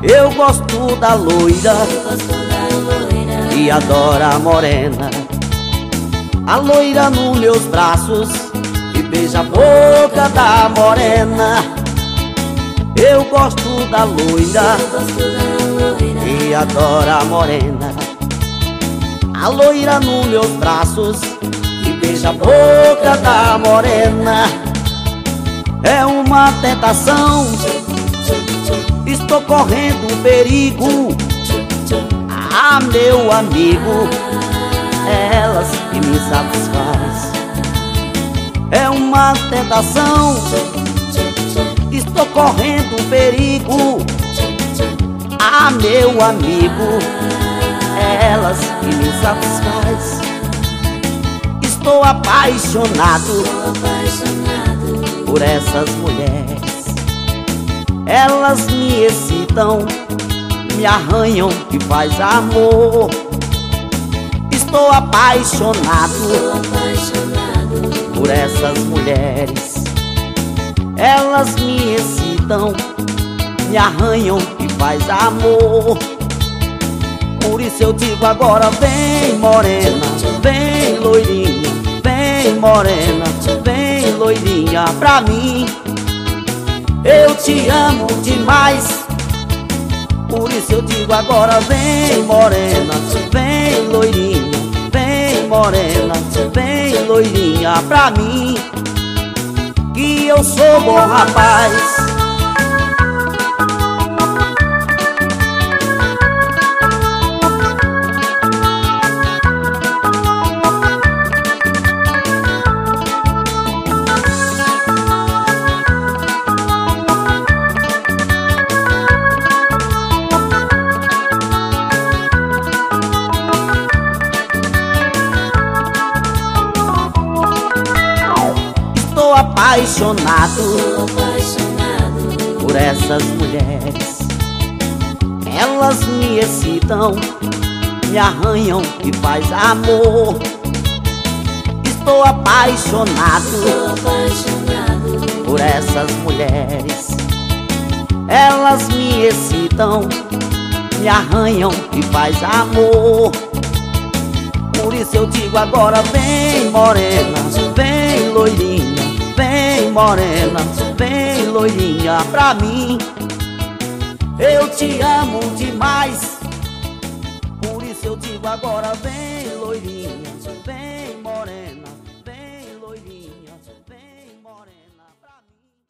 Eu gosto da loira e adoro a morena. A loira nos meus braços e beija a boca da morena. Eu gosto da loira e adoro a morena. A loira nos meus braços e beija a boca da morena. É uma tentação, estou correndo perigo. Ah, meu amigo, é elas que me satisfaz. É uma tentação, estou correndo perigo. Ah, meu amigo, é elas que me satisfaz. Estou apaixonado por essas mulheres. Elas me excitam, me arranham e faz amor. Estou apaixonado por essas mulheres. Elas me excitam, me arranham e faz amor. Por isso eu digo agora: vem morena, vem loirinha, vem morena, vem loirinha pra mim. Eu te amo demais. Por isso eu digo agora: vem morena, vem loirinha, vem morena, vem loirinha pra mim, que eu sou bom rapaz. Estou apaixonado por essas mulheres. Elas me excitam, me arranham e faz amor. Estou apaixonado por essas mulheres. Elas me excitam, me arranham e faz amor. Por isso eu digo agora: vem morena, vem loirinha, vem morena, vem loirinha pra mim. Eu te amo demais. Por isso eu digo agora: vem